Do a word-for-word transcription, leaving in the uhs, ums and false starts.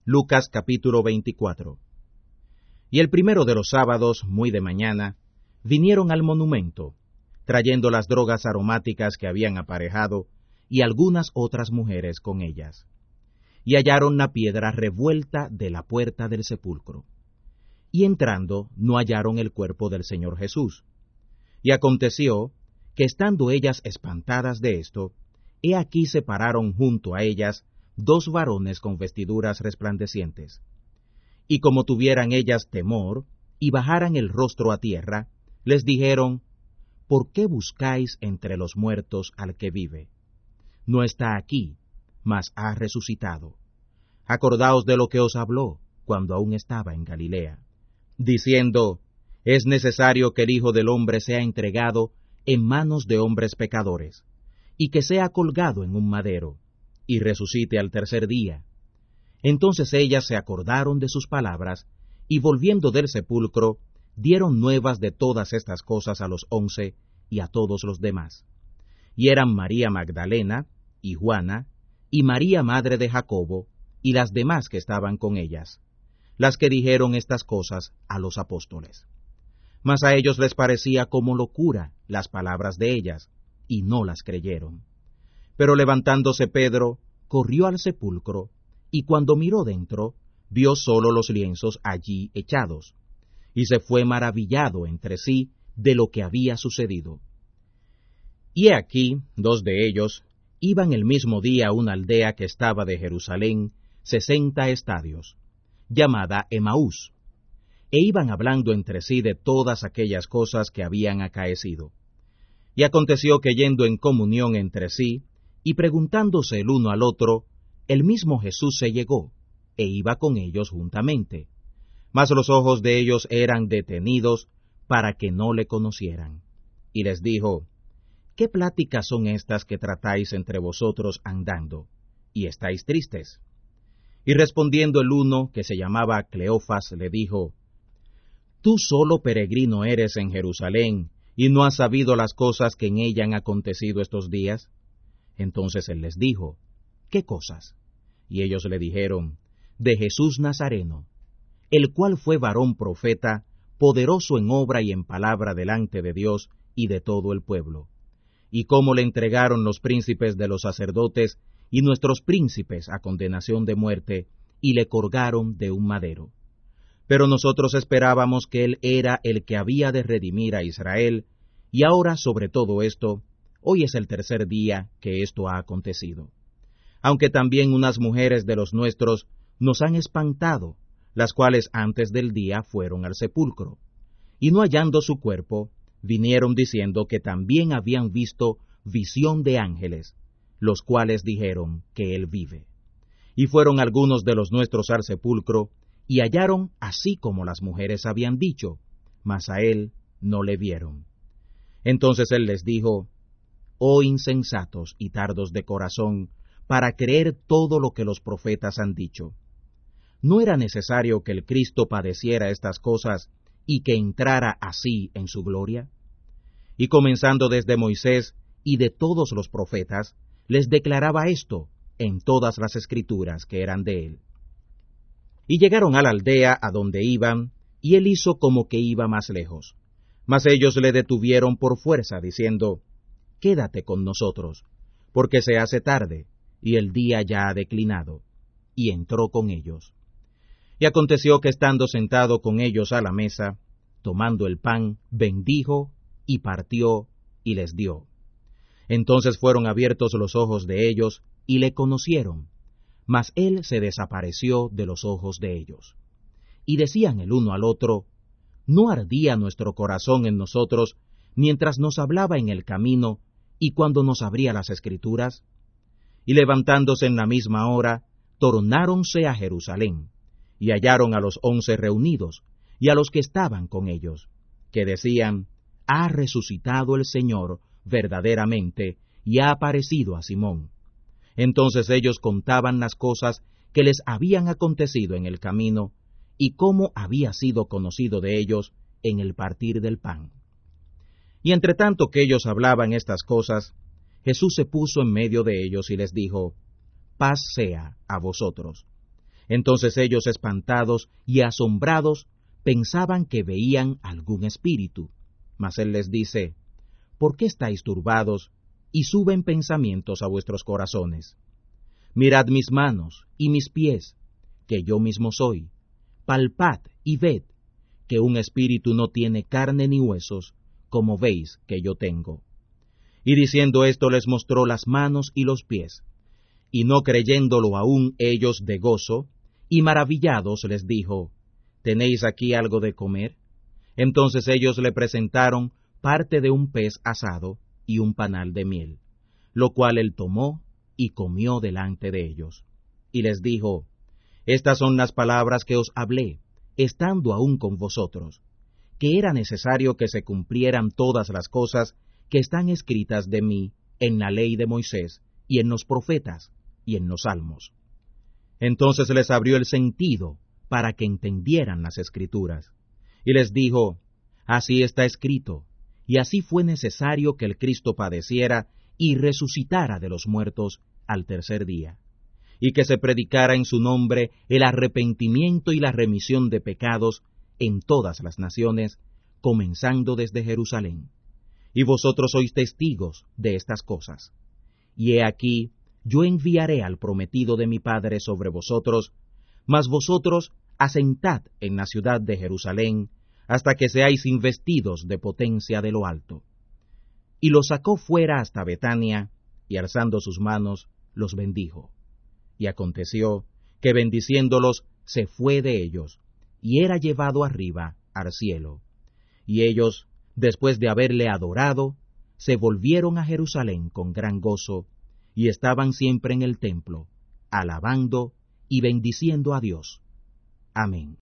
Lucas capítulo veinticuatro. Y el primero de los sábados, muy de mañana, vinieron al monumento, trayendo las drogas aromáticas que habían aparejado, y algunas otras mujeres con ellas. Y hallaron la piedra revuelta de la puerta del sepulcro. Y entrando, no hallaron el cuerpo del Señor Jesús. Y aconteció que estando ellas espantadas de esto, he aquí se pararon junto a ellas dos varones con vestiduras resplandecientes. Y como tuvieran ellas temor, y bajaran el rostro a tierra, les dijeron, ¿por qué buscáis entre los muertos al que vive? No está aquí, mas ha resucitado. Acordaos de lo que os habló cuando aún estaba en Galilea, diciendo, es necesario que el Hijo del Hombre sea entregado en manos de hombres pecadores, y que sea colgado en un madero, y resucite al tercer día. Entonces ellas se acordaron de sus palabras, y volviendo del sepulcro, dieron nuevas de todas estas cosas a los once y a todos los demás. Y eran María Magdalena, y Juana, y María madre de Jacobo, y las demás que estaban con ellas, las que dijeron estas cosas a los apóstoles. Mas a ellos les parecía como locura las palabras de ellas, y no las creyeron. Pero levantándose Pedro, corrió al sepulcro, y cuando miró dentro, vio sólo los lienzos allí echados, y se fue maravillado entre sí de lo que había sucedido. Y he aquí, dos de ellos iban el mismo día a una aldea que estaba de Jerusalén, sesenta estadios, llamada Emaús, e iban hablando entre sí de todas aquellas cosas que habían acaecido. Y aconteció que yendo en comunión entre sí, y preguntándose el uno al otro, el mismo Jesús se llegó, e iba con ellos juntamente. Mas los ojos de ellos eran detenidos para que no le conocieran. Y les dijo, ¿qué pláticas son estas que tratáis entre vosotros andando, y estáis tristes? Y respondiendo el uno, que se llamaba Cleofas, le dijo, ¿tú solo peregrino eres en Jerusalén, y no has sabido las cosas que en ella han acontecido estos días? Entonces él les dijo, ¿qué cosas? Y ellos le dijeron, de Jesús Nazareno, el cual fue varón profeta, poderoso en obra y en palabra delante de Dios y de todo el pueblo, y cómo le entregaron los príncipes de los sacerdotes y nuestros príncipes a condenación de muerte, y le colgaron de un madero. Pero nosotros esperábamos que él era el que había de redimir a Israel, y ahora sobre todo esto, hoy es el tercer día que esto ha acontecido. Aunque también unas mujeres de los nuestros nos han espantado, las cuales antes del día fueron al sepulcro, y no hallando su cuerpo, vinieron diciendo que también habían visto visión de ángeles, los cuales dijeron que él vive. Y fueron algunos de los nuestros al sepulcro, y hallaron así como las mujeres habían dicho, mas a él no le vieron. Entonces él les dijo, oh insensatos y tardos de corazón, para creer todo lo que los profetas han dicho. ¿No era necesario que el Cristo padeciera estas cosas, y que entrara así en su gloria? Y comenzando desde Moisés y de todos los profetas, les declaraba esto en todas las escrituras que eran de él. Y llegaron a la aldea a donde iban, y él hizo como que iba más lejos. Mas ellos le detuvieron por fuerza, diciendo, quédate con nosotros, porque se hace tarde, y el día ya ha declinado. Y entró con ellos. Y aconteció que estando sentado con ellos a la mesa, tomando el pan, bendijo, y partió, y les dio. Entonces fueron abiertos los ojos de ellos, y le conocieron, mas él se desapareció de los ojos de ellos. Y decían el uno al otro, ¿no ardía nuestro corazón en nosotros, mientras nos hablaba en el camino, y cuando nos abría las Escrituras? Y levantándose en la misma hora, tornáronse a Jerusalén, y hallaron a los once reunidos, y a los que estaban con ellos, que decían, ha resucitado el Señor verdaderamente, y ha aparecido a Simón. Entonces ellos contaban las cosas que les habían acontecido en el camino, y cómo había sido conocido de ellos en el partir del pan. Y entre tanto que ellos hablaban estas cosas, Jesús se puso en medio de ellos y les dijo, paz sea a vosotros. Entonces ellos, espantados y asombrados, pensaban que veían algún espíritu. Mas él les dice: ¿Por qué estáis turbados y suben pensamientos a vuestros corazones? Mirad mis manos y mis pies, que yo mismo soy. Palpad y ved, que un espíritu no tiene carne ni huesos, como veis que yo tengo. Y diciendo esto les mostró las manos y los pies. Y no creyéndolo aún ellos de gozo, y maravillados les dijo: ¿Tenéis aquí algo de comer? Entonces ellos le presentaron parte de un pez asado y un panal de miel, lo cual él tomó y comió delante de ellos. Y les dijo: Estas son las palabras que os hablé, estando aún con vosotros, que era necesario que se cumplieran todas las cosas que están escritas de mí en la ley de Moisés, y en los profetas, y en los salmos. Entonces les abrió el sentido para que entendieran las Escrituras, y les dijo: Así está escrito, y así fue necesario que el Cristo padeciera y resucitara de los muertos al tercer día, y que se predicara en su nombre el arrepentimiento y la remisión de pecados en todas las naciones, comenzando desde Jerusalén. Y vosotros sois testigos de estas cosas. Y he aquí, yo enviaré al prometido de mi Padre sobre vosotros, mas vosotros asentad en la ciudad de Jerusalén, hasta que seáis investidos de potencia de lo alto. Y los sacó fuera hasta Betania, y alzando sus manos, los bendijo. Y aconteció que bendiciéndolos se fue de ellos, y era llevado arriba al cielo. Y ellos, después de haberle adorado, se volvieron a Jerusalén con gran gozo, y estaban siempre en el templo, alabando y bendiciendo a Dios. Amén.